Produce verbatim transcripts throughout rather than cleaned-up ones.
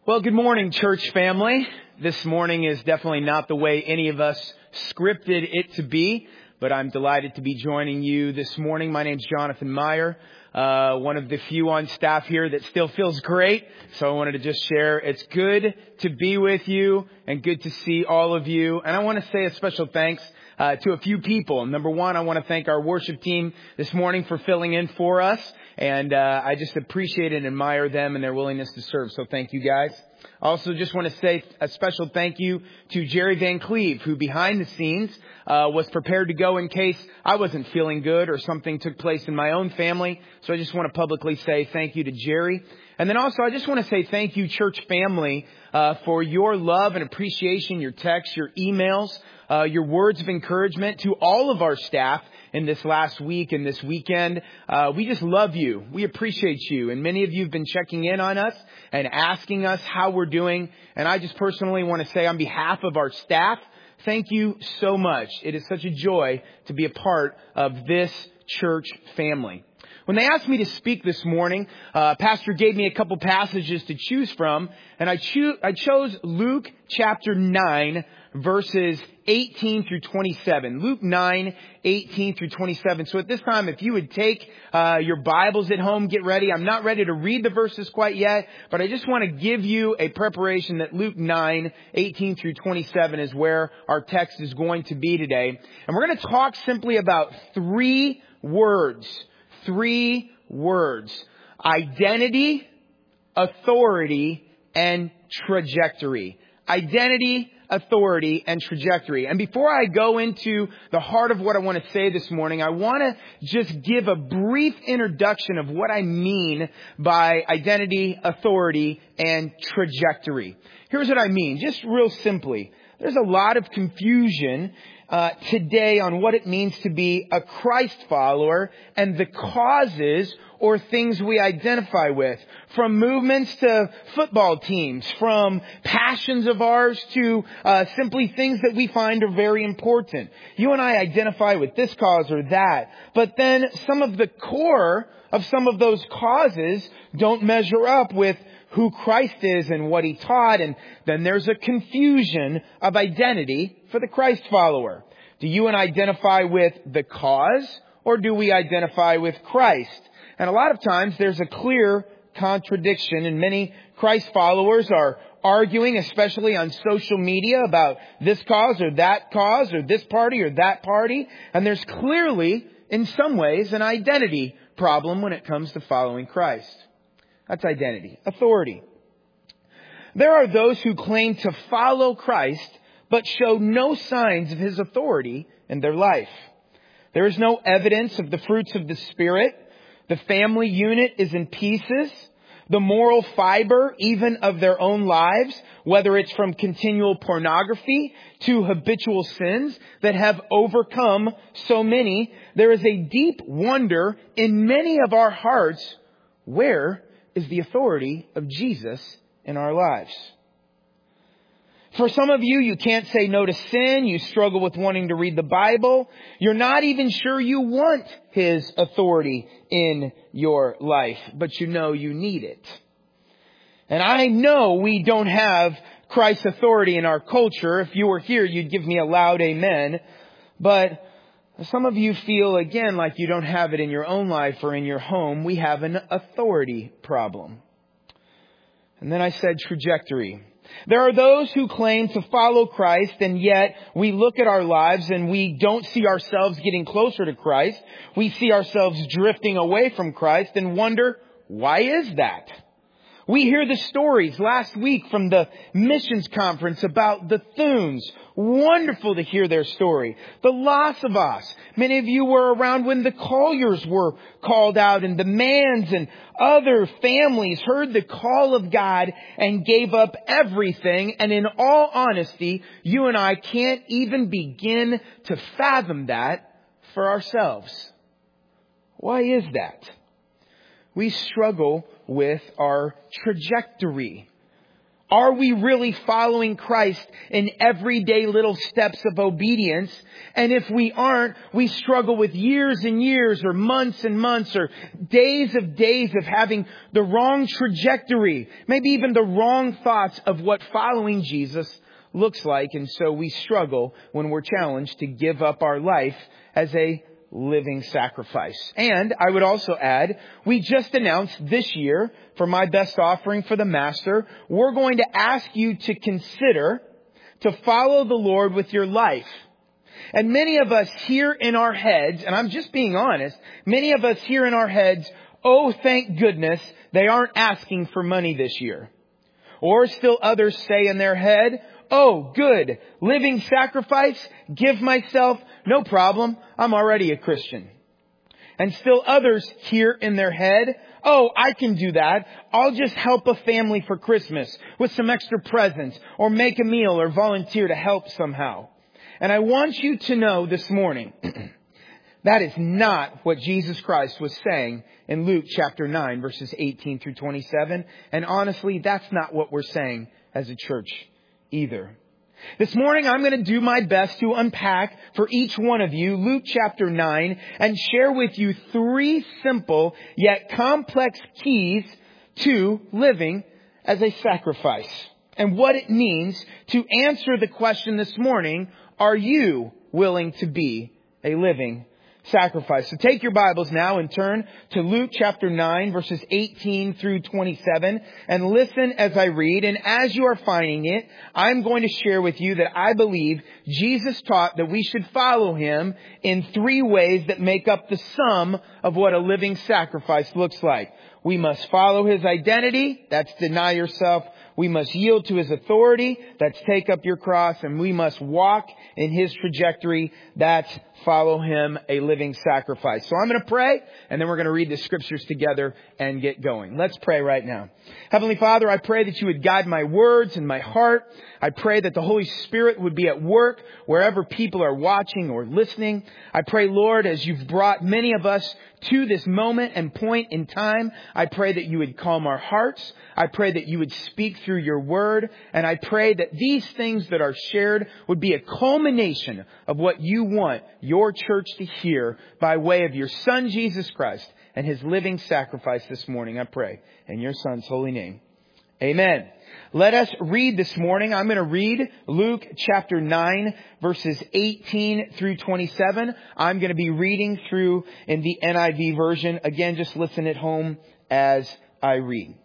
Well, good morning, church family. This morning is definitely not the way any of us scripted it to be, but I'm delighted to be joining you this morning. My name's Jonathan Meyer, uh, one of the few on staff here that still feels great. So I wanted to just share it's good to be with you and good to see all of you. And I want to say a special thanks uh, to a few people. Number one, I want to thank our worship team this morning for filling in for us. And uh, I just appreciate and admire them and their willingness to serve. So thank you guys. I also just want to say a special thank you to Jerry Van Cleve, who behind the scenes uh, was prepared to go in case I wasn't feeling good or something took place in my own family. So I just want to publicly say thank you to Jerry. And then also I just want to say thank you, church family, uh, for your love and appreciation, your texts, your emails, uh, your words of encouragement to all of our staff in this last week and this weekend. Uh, we just love you. We appreciate you. And many of you have been checking in on us and asking us how we're doing. And I just personally want to say on behalf of our staff, thank you so much. It is such a joy to be a part of this church family. When they asked me to speak this morning, uh, Pastor gave me a couple passages to choose from, and I, cho- I chose Luke chapter nine, verses eighteen through twenty-seven. Luke nine, eighteen through twenty-seven. So at this time, if you would take uh, your Bibles at home, get ready. I'm not ready to read the verses quite yet, but I just want to give you a preparation that Luke nine, eighteen through twenty-seven is where our text is going to be today. And we're going to talk simply about three words. Three words. Identity, authority, and trajectory. Identity, authority, and trajectory. And before I go into the heart of what I want to say this morning, I want to just give a brief introduction of what I mean by identity, authority, and trajectory. Here's what I mean, just real simply. There's a lot of confusion uh, today on what it means to be a Christ follower and the causes or things we identify with. From movements to football teams, from passions of ours to uh, simply things that we find are very important. You and I identify with this cause or that, but then some of the core of some of those causes don't measure up with who Christ is and what He taught, and then there's a confusion of identity for the Christ follower. Do you and I identify with the cause, or do we identify with Christ? And a lot of times there's a clear contradiction, and many Christ followers are arguing, especially on social media, about this cause or that cause or this party or that party. And there's clearly, in some ways, an identity problem when it comes to following Christ. That's identity. Authority. There are those who claim to follow Christ, but show no signs of His authority in their life. There is no evidence of the fruits of the Spirit. The family unit is in pieces. The moral fiber, even of their own lives, whether it's from continual pornography to habitual sins that have overcome so many, there is a deep wonder in many of our hearts, where is the authority of Jesus in our lives? For some of you, you can't say no to sin. You struggle with wanting to read the Bible. You're not even sure you want His authority in your life, but you know you need it. And I know we don't have Christ's authority in our culture. If you were here, you'd give me a loud amen. But some of you feel, again, like you don't have it in your own life or in your home. We have an authority problem. And then I said trajectory. There are those who claim to follow Christ, and yet we look at our lives and we don't see ourselves getting closer to Christ. We see ourselves drifting away from Christ and wonder, why is that? We hear the stories last week from the missions conference about the Thunes. Wonderful to hear their story. The Lasavas. Many of you were around when the Colliers were called out, and the Manns and other families heard the call of God and gave up everything. And in all honesty, you and I can't even begin to fathom that for ourselves. Why is that? We struggle with our trajectory. Are we really following Christ in everyday little steps of obedience? And if we aren't, we struggle with years and years or months and months or days of days of having the wrong trajectory, maybe even the wrong thoughts of what following Jesus looks like. And so we struggle when we're challenged to give up our life as a living sacrifice. And I would also add, we just announced this year for my best offering for the Master, we're going to ask you to consider to follow the Lord with your life. And many of us here in our heads, and I'm just being honest, many of us here in our heads, oh, thank goodness they aren't asking for money this year. Or still others say in their head, oh, good, living sacrifice, give myself, no problem, I'm already a Christian. And still others hear in their head, oh, I can do that. I'll just help a family for Christmas with some extra presents or make a meal or volunteer to help somehow. And I want you to know this morning, that is not what Jesus Christ was saying in Luke chapter nine, verses eighteen through twenty-seven. And honestly, that's not what we're saying as a church either. This morning, I'm going to do my best to unpack for each one of you Luke chapter nine and share with you three simple yet complex keys to living as a sacrifice and what it means to answer the question this morning, are you willing to be a living sacrifice? So take your Bibles now and turn to Luke chapter nine, verses eighteen through twenty-seven, and listen as I read. And as you are finding it, I'm going to share with you that I believe Jesus taught that we should follow Him in three ways that make up the sum of what a living sacrifice looks like. We must follow His identity. That's deny yourself. We must yield to His authority. That's take up your cross. And we must walk in His trajectory. That's follow Him, a living sacrifice. So I'm going to pray, and then we're going to read the scriptures together and get going. Let's pray right now. Heavenly Father, I pray that you would guide my words and my heart. I pray that the Holy Spirit would be at work wherever people are watching or listening. I pray, Lord, as you've brought many of us to this moment and point in time, I pray that you would calm our hearts. I pray that you would speak through your word. And I pray that these things that are shared would be a culmination of what you want your church to hear by way of your Son, Jesus Christ, and His living sacrifice this morning. I pray in your Son's holy name. Amen. Let us read this morning. I'm going to read Luke chapter nine, verses eighteen through twenty-seven. I'm going to be reading through in the N I V version. Again, just listen at home as I read.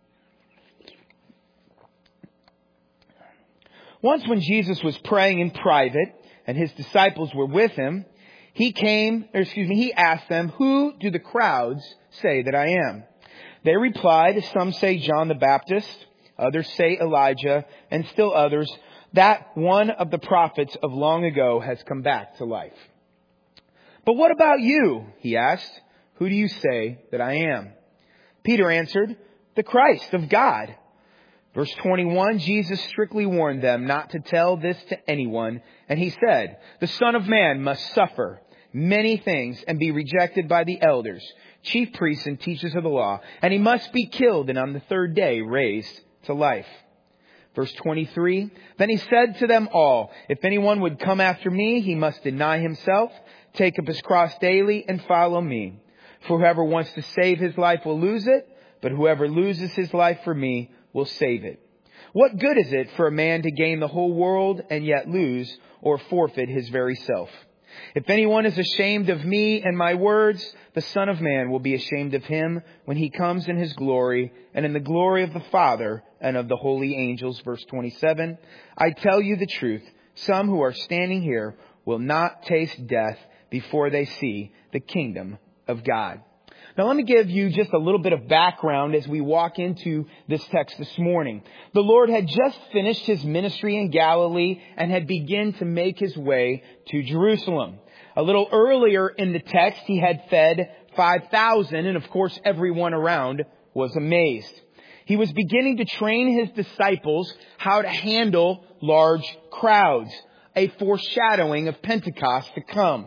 Once when Jesus was praying in private and His disciples were with Him, He came, or excuse me, He asked them, who do the crowds say that I am? They replied, some say John the Baptist, others say Elijah, and still others, that one of the prophets of long ago has come back to life. But what about you? He asked, who do you say that I am? Peter answered, the Christ of God. Verse twenty-one, Jesus strictly warned them not to tell this to anyone. And He said, the Son of Man must suffer many things and be rejected by the elders, chief priests and teachers of the law. And He must be killed and on the third day raised to life. Verse twenty-three, then He said to them all, if anyone would come after me, he must deny himself, take up his cross daily and follow me. For whoever wants to save his life will lose it, but whoever loses his life for me will save it. What good is it for a man to gain the whole world and yet lose or forfeit his very self? If anyone is ashamed of me and my words, the Son of Man will be ashamed of him when He comes in His glory and in the glory of the Father and of the holy angels. Verse twenty-seven, I tell you the truth, some who are standing here will not taste death before they see the kingdom of God. Now let me give you just a little bit of background as we walk into this text this morning. The Lord had just finished His ministry in Galilee and had begun to make His way to Jerusalem. A little earlier in the text, He had fed five thousand, and of course everyone around was amazed. He was beginning to train His disciples how to handle large crowds, a foreshadowing of Pentecost to come.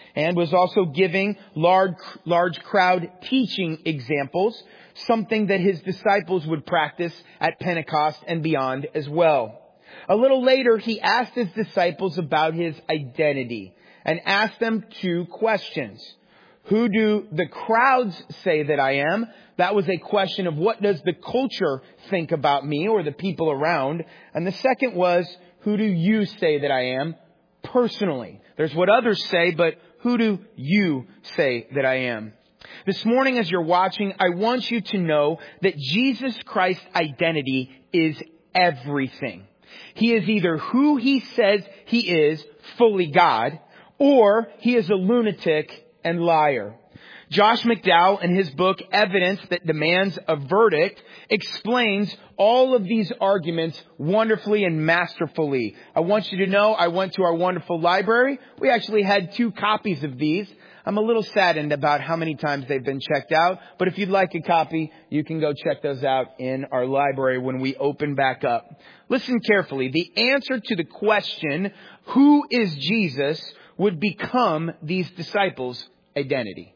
and was also giving large, large crowd teaching examples, something that his disciples would practice at Pentecost and beyond as well. A little later, he asked his disciples about his identity and asked them two questions. Who do the crowds say that I am? That was a question of what does the culture think about me or the people around? And the second was, who do you say that I am personally? There's what others say, but who do you say that I am? This morning as you're watching, I want you to know that Jesus Christ's identity is everything. He is either who he says he is, fully God, or he is a lunatic and liar. Josh McDowell, in his book, Evidence That Demands a Verdict, explains all of these arguments wonderfully and masterfully. I want you to know I went to our wonderful library. We actually had two copies of these. I'm a little saddened about how many times they've been checked out. But if you'd like a copy, you can go check those out in our library when we open back up. Listen carefully. The answer to the question, who is Jesus, would become these disciples' identity.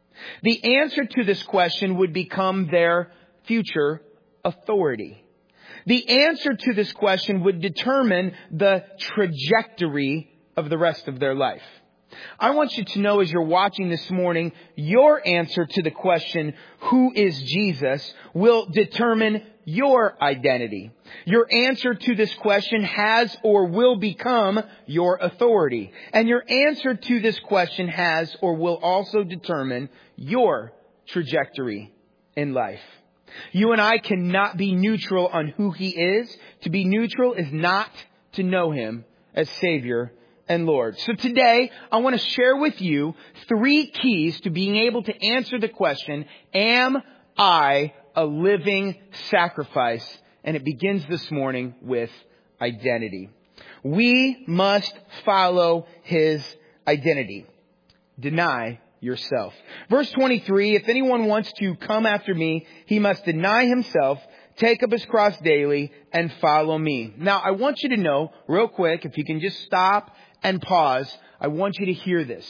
The answer to this question would become their future authority. The answer to this question would determine the trajectory of the rest of their life. I want you to know as you're watching this morning, your answer to the question, who is Jesus, will determine your identity. Your answer to this question has or will become your authority. And your answer to this question has or will also determine your trajectory in life. You and I cannot be neutral on who he is. To be neutral is not to know him as Savior and Lord. So today, I want to share with you three keys to being able to answer the question, am I a living sacrifice? And it begins this morning with identity. We must follow his identity. Deny yourself. Verse twenty-three, if anyone wants to come after me, he must deny himself, take up his cross daily, and follow me. Now, I want you to know, real quick, if you can just stop and pause, I want you to hear this.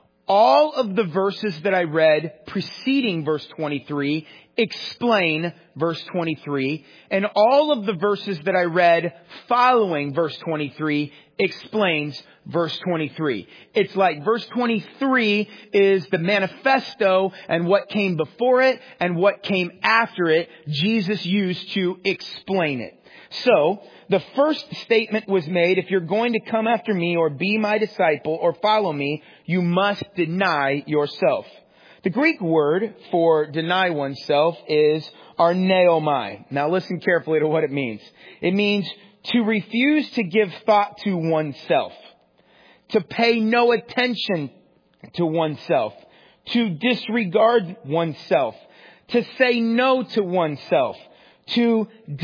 All of the verses that I read preceding verse twenty-three explain verse twenty-three, and all of the verses that I read following verse twenty-three explains verse twenty-three. It's like verse twenty-three is the manifesto, and what came before it and what came after it, Jesus used to explain it. So, the first statement was made, if you're going to come after me or be my disciple or follow me, you must deny yourself. The Greek word for deny oneself is arneomai. Now listen carefully to what it means. It means to refuse to give thought to oneself, to pay no attention to oneself, to disregard oneself, to say no to oneself, to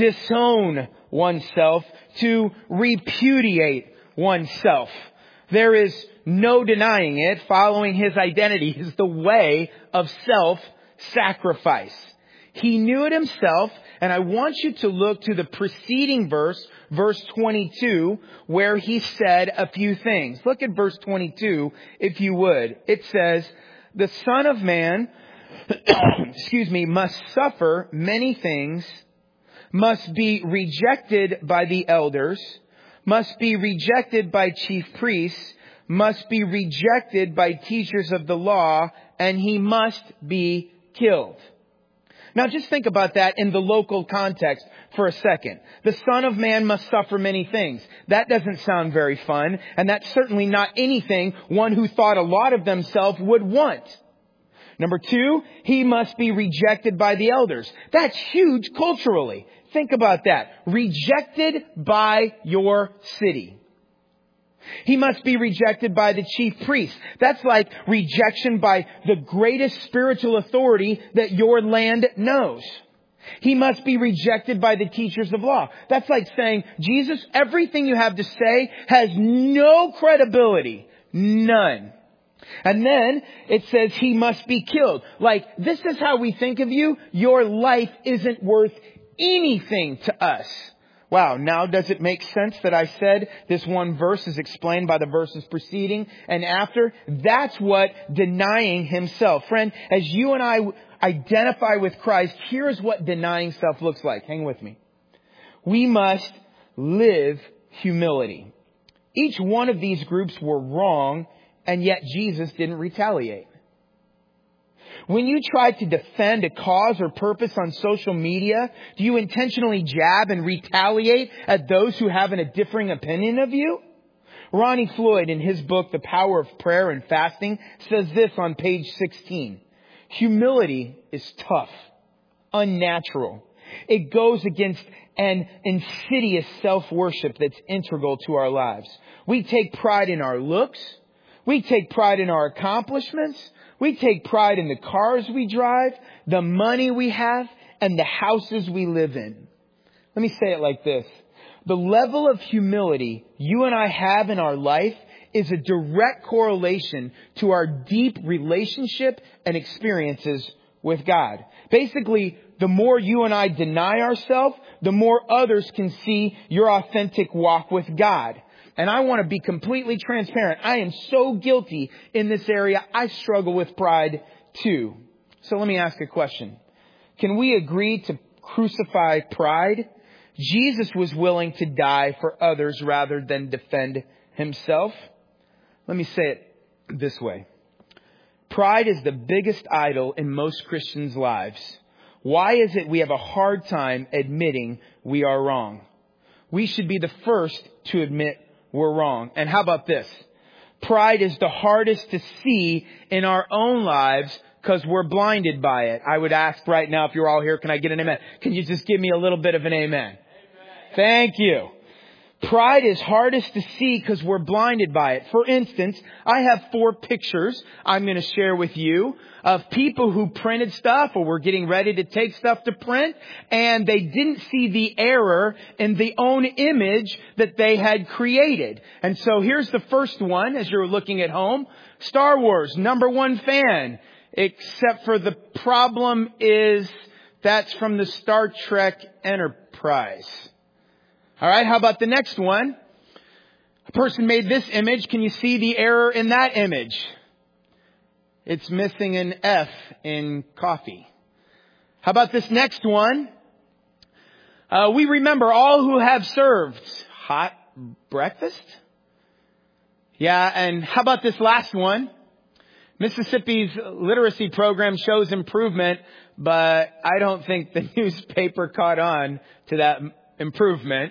disown oneself, to repudiate oneself. There is no denying it. Following his identity is the way of self-sacrifice. He knew it himself, and I want you to look to the preceding verse, verse twenty-two, where he said a few things. Look at verse twenty-two, if you would. It says, the Son of Man, excuse me, must suffer many things, must be rejected by the elders, must be rejected by chief priests, must be rejected by teachers of the law, and he must be killed. Now just think about that in the local context for a second. The Son of Man must suffer many things. That doesn't sound very fun, and that's certainly not anything one who thought a lot of themselves would want. Number two, he must be rejected by the elders. That's huge culturally. Think about that. Rejected by your city. He must be rejected by the chief priest. That's like rejection by the greatest spiritual authority that your land knows. He must be rejected by the teachers of law. That's like saying, Jesus, everything you have to say has no credibility. None. And then it says he must be killed. Like, this is how we think of you. Your life isn't worth anything to us. Wow, now does it make sense that I said this one verse is explained by the verses preceding and after? That's what denying himself. Friend, as you and I identify with Christ, here's what denying self looks like. Hang with me. We must live humility. Each one of these groups were wrong, and yet Jesus didn't retaliate. When you try to defend a cause or purpose on social media, do you intentionally jab and retaliate at those who have a differing opinion of you? Ronnie Floyd, in his book, The Power of Prayer and Fasting, says this on page sixteen. Humility is tough, unnatural. It goes against an insidious self-worship that's integral to our lives. We take pride in our looks. We take pride in our accomplishments. We take pride in the cars we drive, the money we have, and the houses we live in. Let me say it like this. The level of humility you and I have in our life is a direct correlation to our deep relationship and experiences with God. Basically, the more you and I deny ourselves, the more others can see your authentic walk with God. And I want to be completely transparent. I am so guilty in this area. I struggle with pride too. So let me ask a question. Can we agree to crucify pride? Jesus was willing to die for others rather than defend himself. Let me say it this way. Pride is the biggest idol in most Christians' lives. Why is it we have a hard time admitting we are wrong? We should be the first to admit we're wrong. And how about this? Pride is the hardest to see in our own lives because we're blinded by it. I would ask right now, if you're all here, can I get an amen? Can you just give me a little bit of an amen? Amen. Thank you. Pride is hardest to see because we're blinded by it. For instance, I have four pictures I'm going to share with you of people who printed stuff or were getting ready to take stuff to print, and they didn't see the error in the own image that they had created. And so here's the first one as you're looking at home. Star Wars, number one fan, except for the problem is that's from the Star Trek Enterprise. All right, how about the next one? A person made this image. Can you see the error in that image? It's missing an F in coffee. How about this next one? Uh, we remember all who have served hot breakfast. Yeah, and how about this last one? Mississippi's literacy program shows improvement, but I don't think the newspaper caught on to that improvement.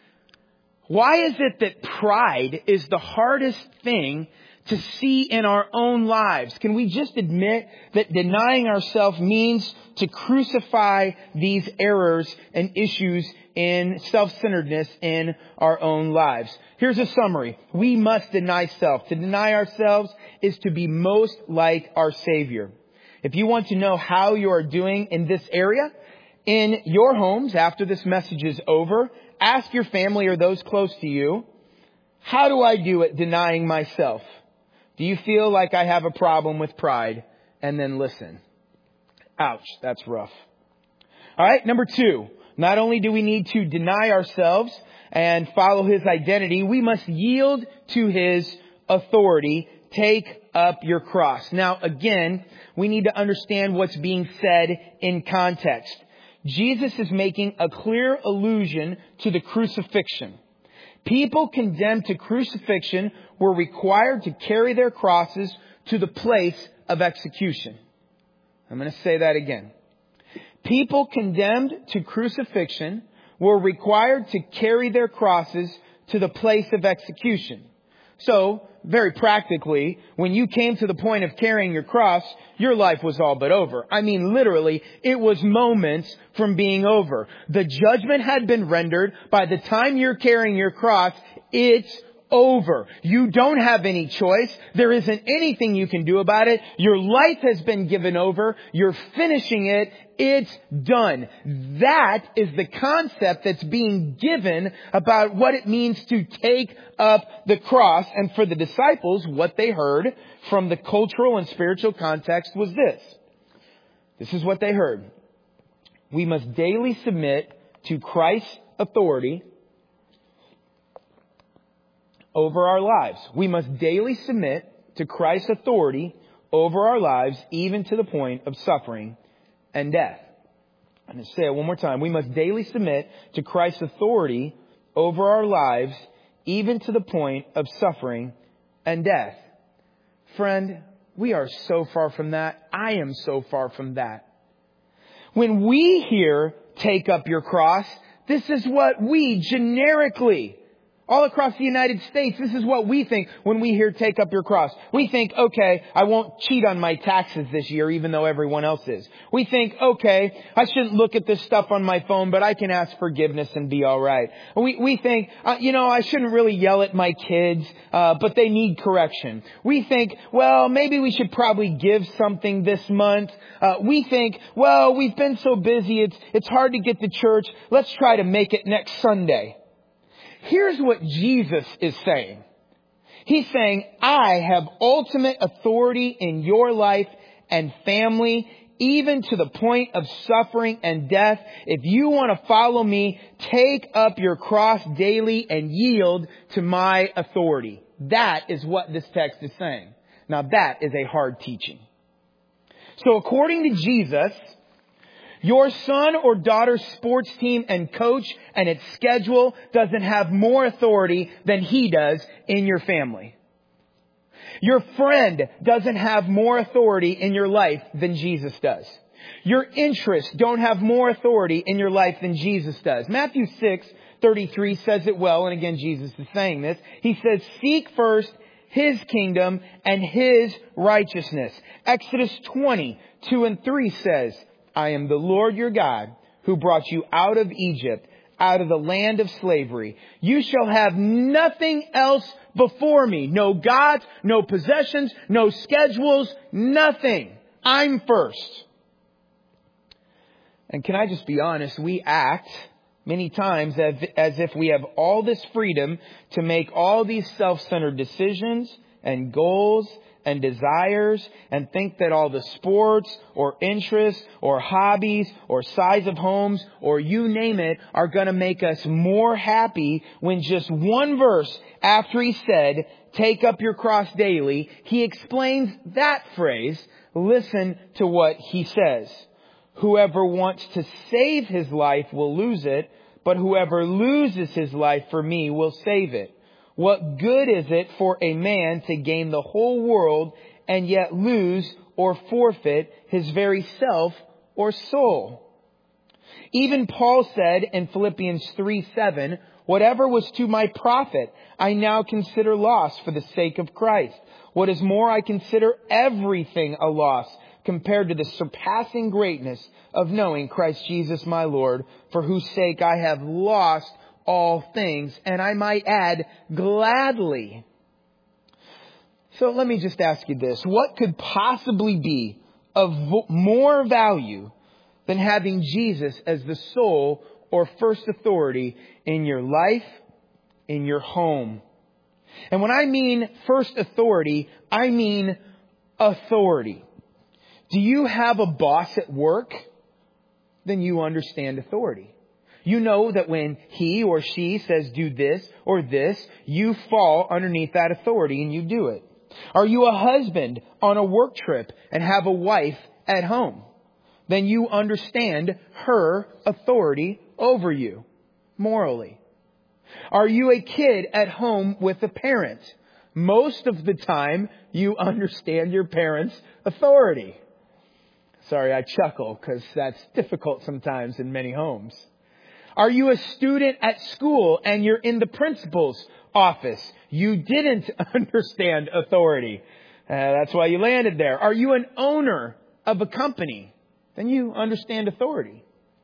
Why is it that pride is the hardest thing to see in our own lives? Can we just admit that denying ourselves means to crucify these errors and issues in self-centeredness in our own lives? Here's a summary. We must deny self. To deny ourselves is to be most like our Savior. If you want to know how you are doing in this area, in your homes, after this message is over, ask your family or those close to you, how do I do at denying myself? Do you feel like I have a problem with pride? And then listen. Ouch, that's rough. All right, number two. Not only do we need to deny ourselves and follow His identity, we must yield to His authority. Take up your cross. Now, again, we need to understand what's being said in context. Jesus is making a clear allusion to the crucifixion. People condemned to crucifixion were required to carry their crosses to the place of execution. I'm going to say that again. People condemned to crucifixion were required to carry their crosses to the place of execution. So, very practically, when you came to the point of carrying your cross, your life was all but over. I mean, literally, it was moments from being over. The judgment had been rendered. By the time you're carrying your cross, it's over. You don't have any choice. There isn't anything you can do about it. Your life has been given over. You're finishing it. It's done. That is the concept that's being given about what it means to take up the cross. And for the disciples, what they heard from the cultural and spiritual context was this. This is what they heard. We must daily submit to Christ's authority over our lives. We must daily submit to Christ's authority over our lives, even to the point of suffering and death. I'm going to say it one more time. We must daily submit to Christ's authority over our lives, even to the point of suffering and death. Friend, we are so far from that. I am so far from that. When we hear, take up your cross, this is what we generically, all across the United States, this is what we think when we hear take up your cross. We think, okay, I won't cheat on my taxes this year, even though everyone else is. We think, okay, I shouldn't look at this stuff on my phone, but I can ask forgiveness and be all right. We we think, uh, you know, I shouldn't really yell at my kids, uh, but they need correction. We think, well, maybe we should probably give something this month. Uh, we think, well, we've been so busy, it's it's hard to get to church. Let's try to make it next Sunday. Here's what Jesus is saying. He's saying, I have ultimate authority in your life and family, even to the point of suffering and death. If you want to follow me, take up your cross daily and yield to my authority. That is what this text is saying. Now that is a hard teaching. So according to Jesus, your son or daughter's sports team and coach and its schedule doesn't have more authority than he does in your family. Your friend doesn't have more authority in your life than Jesus does. Your interests don't have more authority in your life than Jesus does. Matthew six thirty-three says it well, and again, Jesus is saying this. He says, seek first His kingdom and His righteousness. Exodus twenty, two and three says, I am the Lord your God who brought you out of Egypt, out of the land of slavery. You shall have nothing else before me. No gods, no possessions, no schedules, nothing. I'm first. And can I just be honest? We act many times as, as if we have all this freedom to make all these self-centered decisions and goals and desires, and think that all the sports or interests or hobbies or size of homes or you name it are going to make us more happy, when just one verse after he said, take up your cross daily, he explains that phrase. Listen to what he says. Whoever wants to save his life will lose it, but whoever loses his life for me will save it. What good is it for a man to gain the whole world and yet lose or forfeit his very self or soul? Even Paul said in Philippians three seven, whatever was to my profit, I now consider loss for the sake of Christ. What is more, I consider everything a loss compared to the surpassing greatness of knowing Christ Jesus my Lord, for whose sake I have lost all things, and I might add, gladly. So let me just ask you this. What could possibly be of more value than having Jesus as the sole or first authority in your life, in your home? And when I mean first authority, I mean authority. Do you have a boss at work? Then you understand authority. You know that when he or she says do this or this, you fall underneath that authority and you do it. Are you a husband on a work trip and have a wife at home? Then you understand her authority over you morally. Are you a kid at home with a parent? Most of the time, you understand your parents' authority. Sorry, I chuckle because that's difficult sometimes in many homes. Are you a student at school and you're in the principal's office? You didn't understand authority. Uh, that's why you landed there. Are you an owner of a company? Then you understand authority.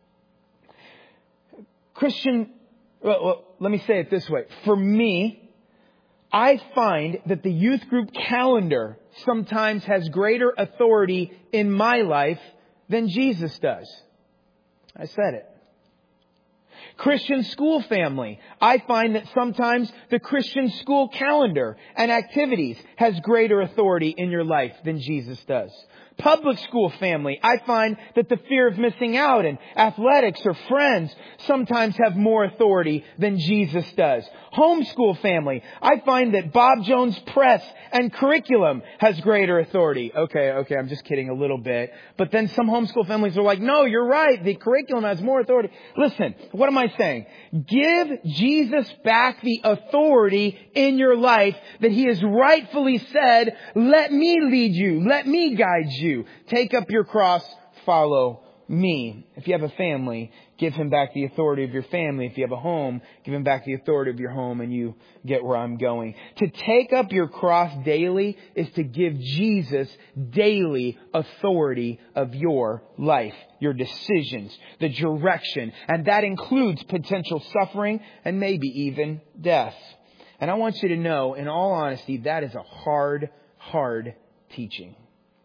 Christian, well, well, let me say it this way. For me, I find that the youth group calendar sometimes has greater authority in my life than Jesus does. I said it. Christian school family. I find that sometimes the Christian school calendar and activities has greater authority in your life than Jesus does. Public school family, I find that the fear of missing out in athletics or friends sometimes have more authority than Jesus does. Homeschool family, I find that Bob Jones Press and curriculum has greater authority. Okay, okay, I'm just kidding a little bit. But then some homeschool families are like, no, you're right, the curriculum has more authority. Listen, what am I saying? Give Jesus back the authority in your life that He has rightfully said, let me lead you, let me guide you. You. Take up your cross, follow me. If you have a family, give Him back the authority of your family. If you have a home, give Him back the authority of your home, and you get where I'm going. To take up your cross daily is to give Jesus daily authority of your life, your decisions, the direction, and that includes potential suffering and maybe even death. And I want you to know, in all honesty, that is a hard, hard teaching.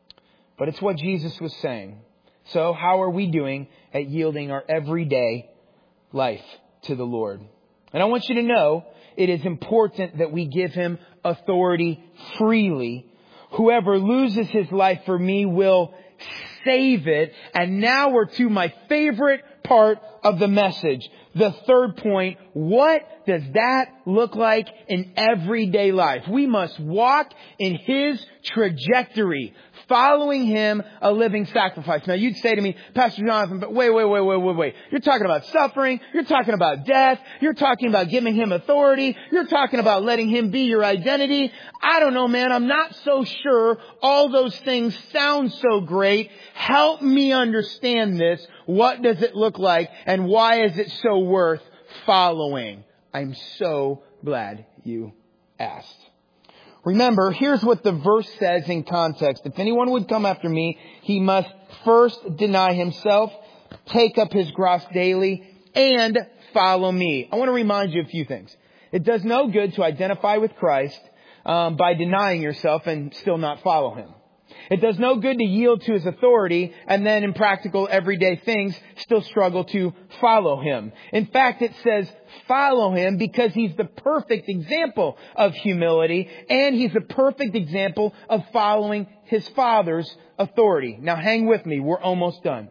But it's what Jesus was saying. So how are we doing at yielding our everyday life to the Lord? And I want you to know it is important that we give Him authority freely. Whoever loses his life for me will save it. And now we're to my favorite part of the message. The third point, what does that look like in everyday life? We must walk in His trajectory, following Him, a living sacrifice. Now you'd say to me, Pastor Jonathan, but wait, wait, wait, wait, wait, wait. You're talking about suffering. You're talking about death. You're talking about giving Him authority. You're talking about letting Him be your identity. I don't know, man. I'm not so sure all those things sound so great. Help me understand this. What does it look like? And why is it so worth following? I'm so glad you asked. Remember, here's what the verse says in context. If anyone would come after me, he must first deny himself, take up his cross daily, and follow me. I want to remind you a few things. It does no good to identify with Christ um, by denying yourself and still not follow Him. It does no good to yield to His authority and then in practical everyday things still struggle to follow Him. In fact, it says follow Him because He's the perfect example of humility and He's the perfect example of following His Father's authority. Now hang with me. We're almost done.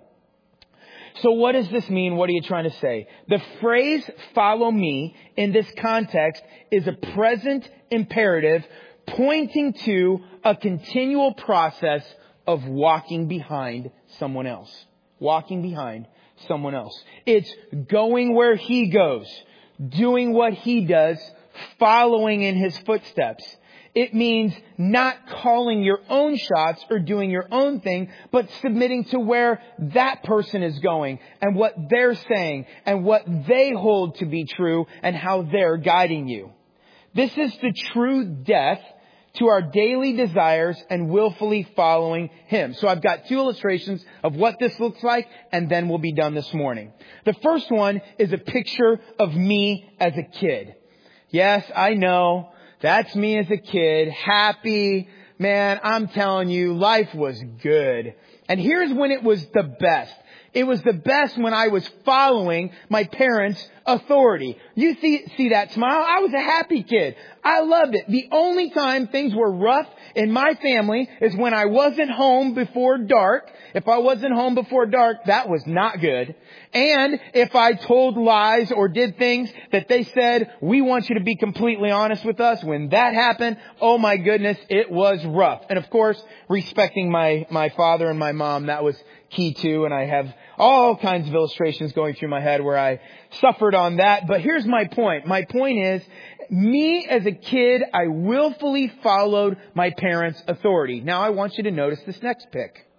So what does this mean? What are you trying to say? The phrase follow me in this context is a present imperative pointing to a continual process of walking behind someone else. Walking behind someone else. It's going where He goes, doing what He does, following in His footsteps. It means not calling your own shots or doing your own thing, but submitting to where that person is going and what they're saying and what they hold to be true and how they're guiding you. This is the true death to our daily desires and willfully following Him. So I've got two illustrations of what this looks like, and then we'll be done this morning. The first one is a picture of me as a kid. Yes, I know. That's me as a kid. Happy. Man, I'm telling you, life was good. And here's when it was the best. It was the best when I was following my parents' authority. You see, see that smile? I was a happy kid. I loved it. The only time things were rough in my family is when I wasn't home before dark. If I wasn't home before dark, that was not good. And if I told lies or did things that they said, we want you to be completely honest with us, when that happened, oh my goodness, it was rough. And of course, respecting my, my father and my mom, that was key too. And I have all kinds of illustrations going through my head where I suffered on that. But here's my point. My point is, me as a kid, I willfully followed my parents' authority. Now I want you to notice this next pic.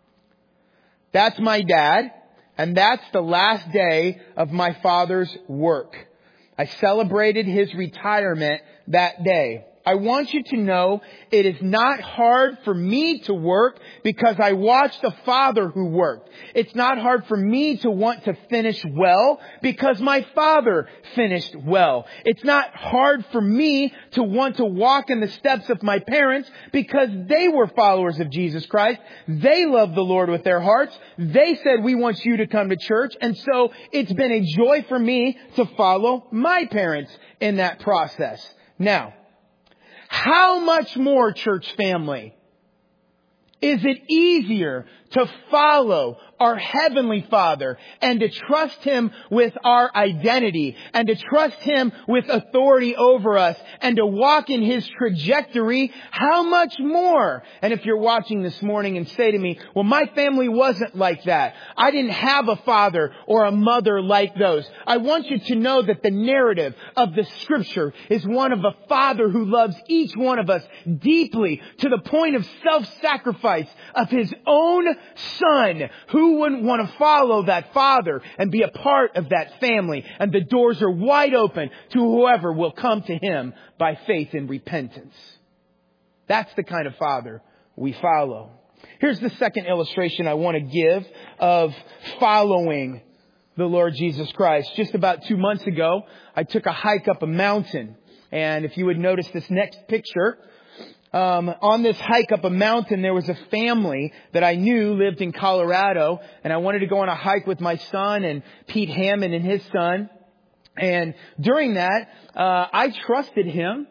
That's my dad. And that's the last day of my father's work. I celebrated his retirement that day. I want you to know it is not hard for me to work because I watched a father who worked. It's not hard for me to want to finish well because my father finished well. It's not hard for me to want to walk in the steps of my parents because they were followers of Jesus Christ. They loved the Lord with their hearts. They said, we want you to come to church. And so it's been a joy for me to follow my parents in that process. Now, how much more, church family, Is it easier to follow our Heavenly Father and to trust Him with our identity and to trust Him with authority over us and to walk in His trajectory? How much more? And if you're watching this morning and say to me, well, my family wasn't like that. I didn't have a father or a mother like those. I want you to know that the narrative of the Scripture is one of a Father who loves each one of us deeply to the point of self-sacrifice of His own Son. Who wouldn't want to follow that Father and be a part of that family? And the doors are wide open to whoever will come to Him by faith and repentance. That's the kind of Father we follow. Here's the second illustration I want to give of following the Lord Jesus Christ. Just about two months ago, I took a hike up a mountain. And if you would notice this next picture, Um, on this hike up a mountain, there was a family that I knew lived in Colorado, and I wanted to go on a hike with my son and Pete Hammond and his son. And during that, uh, I trusted him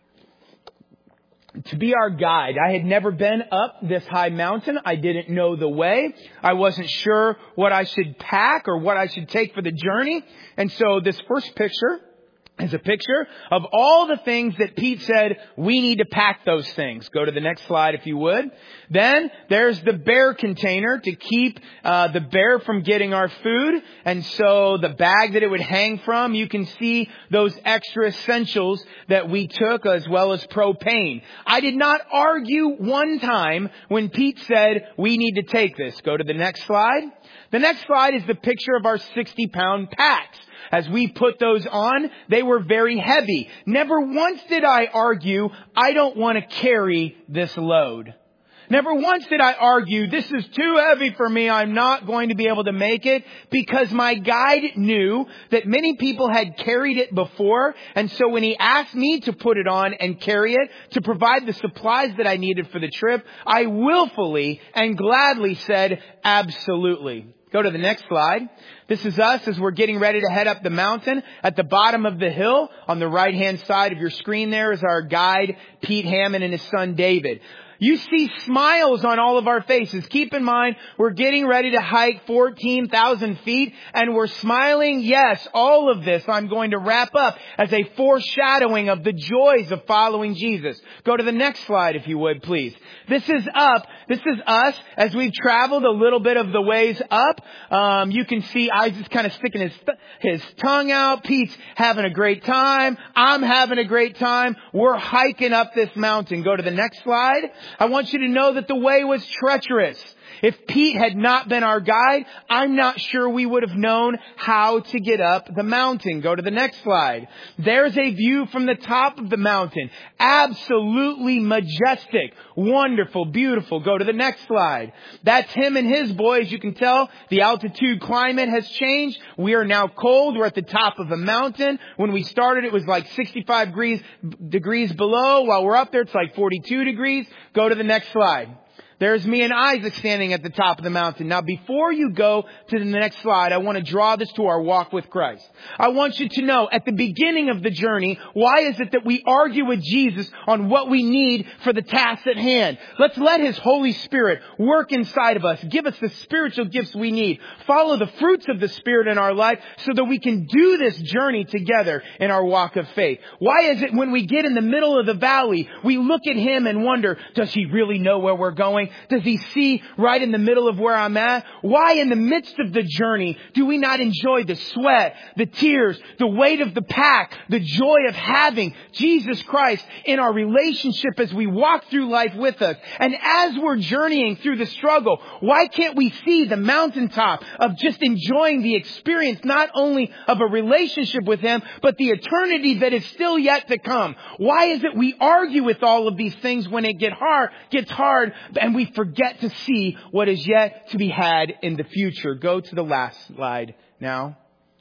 to be our guide. I had never been up this high mountain. I didn't know the way. I wasn't sure what I should pack or what I should take for the journey. And so this first picture is a picture of all the things that Pete said, we need to pack those things. Go to the next slide if you would. Then there's the bear container to keep uh, the bear from getting our food. And so the bag that it would hang from, you can see those extra essentials that we took, as well as propane. I did not argue one time when Pete said, we need to take this. Go to the next slide. The next slide is the picture of our sixty pound packs. As we put those on, they were very heavy. Never once did I argue, I don't want to carry this load. Never once did I argue, this is too heavy for me, I'm not going to be able to make it, because my guide knew that many people had carried it before. And so when he asked me to put it on and carry it, to provide the supplies that I needed for the trip, I willfully and gladly said, absolutely. Go to the next slide. This is us as we're getting ready to head up the mountain. At the bottom of the hill, on the right-hand side of your screen there, is our guide, Pete Hammond, and his son, David. You see smiles on all of our faces. Keep in mind, we're getting ready to hike fourteen thousand feet, and we're smiling. Yes, all of this I'm going to wrap up as a foreshadowing of the joys of following Jesus. Go to the next slide, if you would, please. This is up. This is us as we've traveled a little bit of the ways up. Um, you can see Isaac's kind of sticking his th- his tongue out. Pete's having a great time. I'm having a great time. We're hiking up this mountain. Go to the next slide. I want you to know that the way was treacherous. If Pete had not been our guide, I'm not sure we would have known how to get up the mountain. Go to the next slide. There's a view from the top of the mountain. Absolutely majestic. Wonderful. Beautiful. Go to the next slide. That's him and his boys. You can tell the altitude climate has changed. We are now cold. We're at the top of a mountain. When we started, it was like sixty-five degrees, degrees below. While we're up there, it's like forty-two degrees. Go to the next slide. There's me and Isaac standing at the top of the mountain. Now, before you go to the next slide, I want to draw this to our walk with Christ. I want you to know, at the beginning of the journey, why is it that we argue with Jesus on what we need for the task at hand? Let's let His Holy Spirit work inside of us. Give us the spiritual gifts we need. Follow the fruits of the Spirit in our life so that we can do this journey together in our walk of faith. Why is it when we get in the middle of the valley, we look at Him and wonder, does He really know where we're going? Does He see right in the middle of where I'm at? Why in the midst of the journey do we not enjoy the sweat, the tears, the weight of the pack, the joy of having Jesus Christ in our relationship as we walk through life with us? And as we're journeying through the struggle, why can't we see the mountaintop of just enjoying the experience, not only of a relationship with Him, but the eternity that is still yet to come? Why is it we argue with all of these things when it get hard, gets hard, and we forget to see what is yet to be had in the future? Go to the last slide now.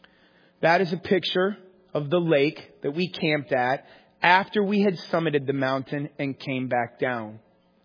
That is a picture of the lake that we camped at after we had summited the mountain and came back down.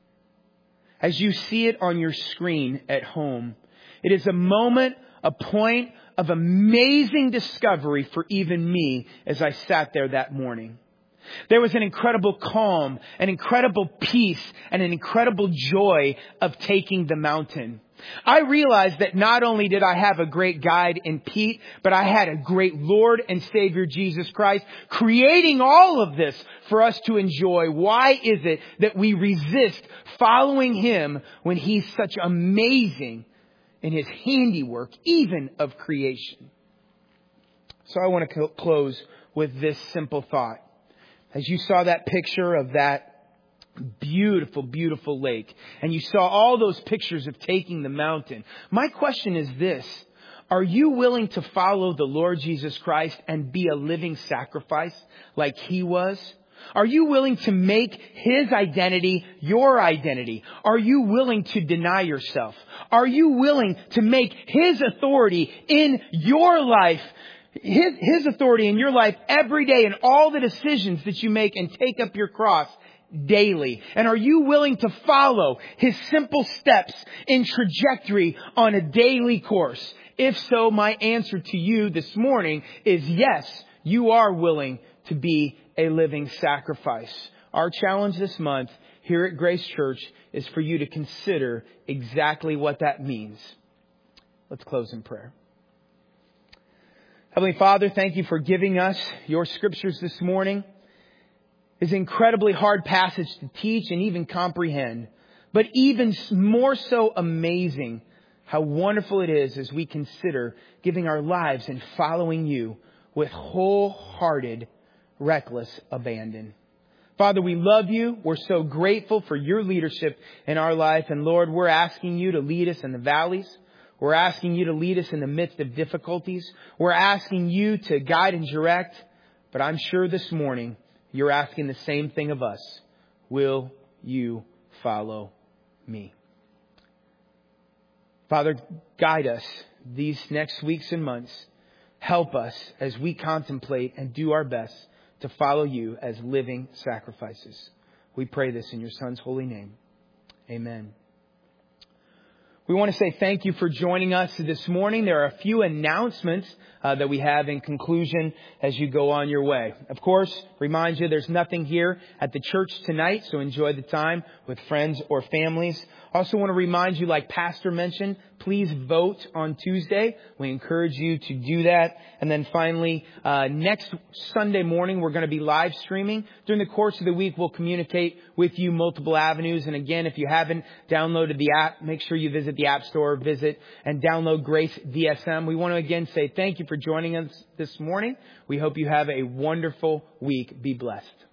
As you see it on your screen at home, it is a moment, a point of amazing discovery for even me as I sat there that morning. There was an incredible calm, an incredible peace, and an incredible joy of taking the mountain. I realized that not only did I have a great guide in Pete, but I had a great Lord and Savior Jesus Christ creating all of this for us to enjoy. Why is it that we resist following Him when He's such amazing in His handiwork, even of creation? So I want to close with this simple thought. As you saw that picture of that beautiful, beautiful lake, and you saw all those pictures of taking the mountain, my question is this: are you willing to follow the Lord Jesus Christ and be a living sacrifice like He was? Are you willing to make His identity your identity? Are you willing to deny yourself? Are you willing to make His authority in your life His, His authority in your life every day in all the decisions that you make, and take up your cross daily? And are you willing to follow His simple steps in trajectory on a daily course? If so, my answer to you this morning is yes, you are willing to be a living sacrifice. Our challenge this month here at Grace Church is for you to consider exactly what that means. Let's close in prayer. Heavenly Father, thank you for giving us your scriptures this morning. It's an incredibly hard passage to teach and even comprehend, but even more so amazing how wonderful it is as we consider giving our lives and following you with wholehearted, reckless abandon. Father, we love you. We're so grateful for your leadership in our life. And Lord, we're asking you to lead us in the valleys. We're asking you to lead us in the midst of difficulties. We're asking you to guide and direct. But I'm sure this morning you're asking the same thing of us. Will you follow me? Father, guide us these next weeks and months. Help us as we contemplate and do our best to follow you as living sacrifices. We pray this in your Son's holy name. Amen. We want to say thank you for joining us this morning. There are a few announcements uh, that we have in conclusion as you go on your way. Of course, remind you there's nothing here at the church tonight, so enjoy the time with friends or families. Also want to remind you, like Pastor mentioned, please vote on Tuesday. We encourage you to do that. And then finally, uh, next Sunday morning, we're going to be live streaming. During the course of the week, we'll communicate with you multiple avenues. And again, if you haven't downloaded the app, make sure you visit the App Store, visit and download Grace D S M. We want to again say thank you for joining us this morning. We hope you have a wonderful week. Be blessed.